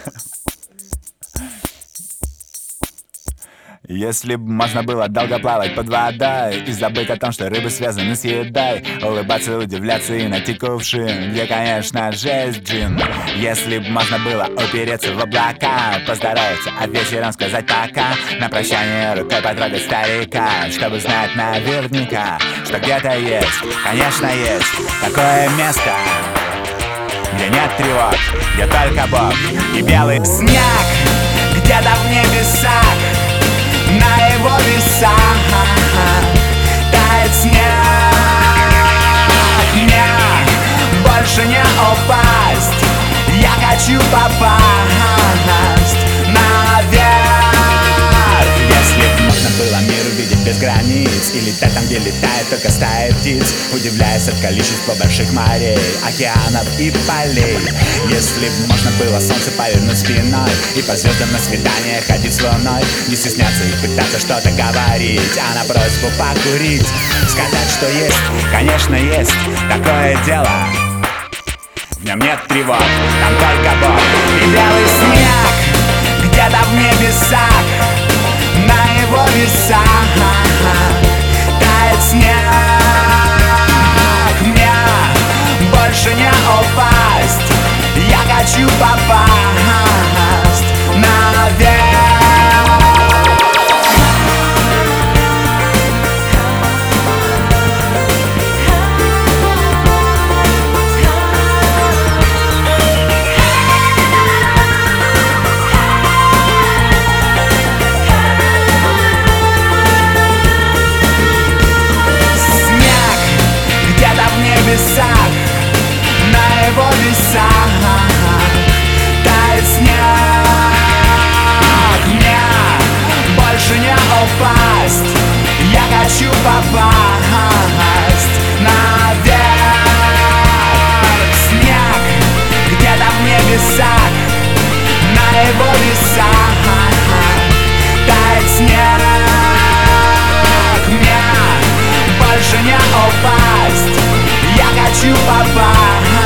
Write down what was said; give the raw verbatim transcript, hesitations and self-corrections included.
Если б можно было долго плавать под водой и забыть о том, что рыбы связаны с едой, улыбаться, удивляться и найти кувшин, где, конечно, жесть джин. Если б можно было упереться в облака, поздороваться, а вечером сказать пока, на прощание рукой потрогать старика, чтобы знать наверняка, что где-то есть, конечно, есть такое место, где нет тревог, где только Бог и белый снег, где-то в небесах. На его весах тает снег. Мне больше не упасть, я хочу попасть наверх. Если б можно было мир увидеть без границ и летать там, где летает только стая птиц, удивляясь от количества больших морей, океанов и полей. Если б можно было солнце повернуть спиной и по звездам на свидание ходить с луной, не стесняться и пытаться что-то говорить, а на просьбу покурить сказать, что есть, конечно, есть такое дело. В нем нет тревог, там только Бог и белый снег, где-то в небесах. На его весах тает снег. Мне больше не упасть, я хочу попасть наверх. На его весах тает снег. Мне больше не упасть, я хочу попасть наверх. Снег где-то в небесах, на его весах тает снег. Мне больше не упасть, я хочу попасть